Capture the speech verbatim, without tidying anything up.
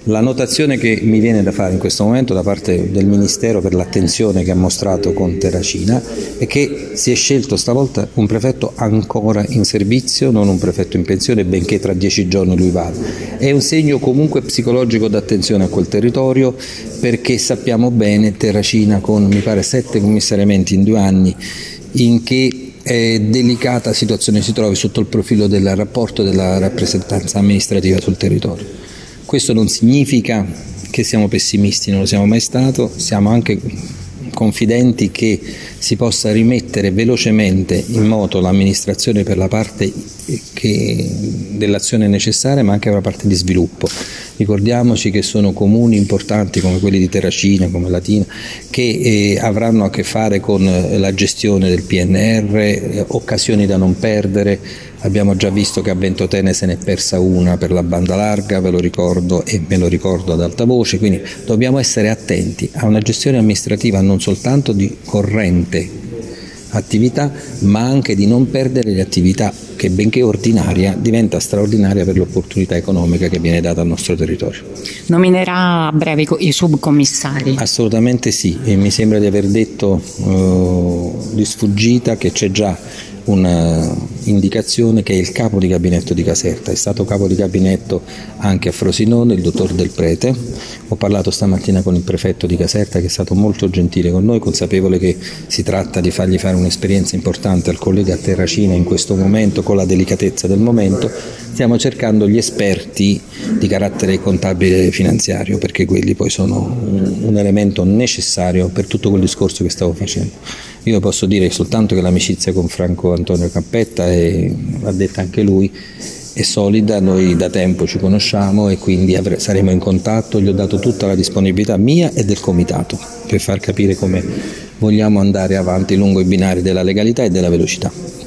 La notazione che mi viene da fare in questo momento da parte del Ministero per l'attenzione che ha mostrato con Terracina è che si è scelto stavolta un prefetto ancora in servizio, non un prefetto in pensione, benché tra dieci giorni lui vada. È un segno comunque psicologico d'attenzione a quel territorio, perché sappiamo bene Terracina con mi pare sette commissariamenti in due anni in che è delicata situazione si trovi sotto il profilo del rapporto della rappresentanza amministrativa sul territorio. Questo non significa che siamo pessimisti, non lo siamo mai stato, siamo anche confidenti che si possa rimettere velocemente in moto l'amministrazione per la parte che, dell'azione necessaria, ma anche per la parte di sviluppo. Ricordiamoci che sono comuni importanti come quelli di Terracina, come Latina, che eh, avranno a che fare con la gestione del P N R, eh, occasioni da non perdere. Abbiamo già visto che a Ventotene se n'è persa una per la banda larga, ve lo ricordo e me lo ricordo ad alta voce, quindi dobbiamo essere attenti a una gestione amministrativa non soltanto di corrente attività, ma anche di non perdere le attività che, benché ordinaria, diventa straordinaria per l'opportunità economica che viene data al nostro territorio. Nominerà a breve i subcommissari? Assolutamente sì, e mi sembra di aver detto uh, di sfuggita che c'è già un'indicazione che è il capo di gabinetto di Caserta, è stato capo di gabinetto anche a Frosinone, il dottor Del Prete. Ho parlato stamattina con il prefetto di Caserta che è stato molto gentile con noi, consapevole che si tratta di fargli fare un'esperienza importante al collega Terracina in questo momento, con la delicatezza del momento. Stiamo cercando gli esperti di carattere contabile e finanziario, perché quelli poi sono un, un elemento necessario per tutto quel discorso che stavo facendo. Io posso dire soltanto che l'amicizia con Franco Antonio Cappetta, e l'ha detta anche lui, è solida, noi da tempo ci conosciamo e quindi avre- saremo in contatto. Gli ho dato tutta la disponibilità mia e del comitato per far capire come vogliamo andare avanti lungo i binari della legalità e della velocità.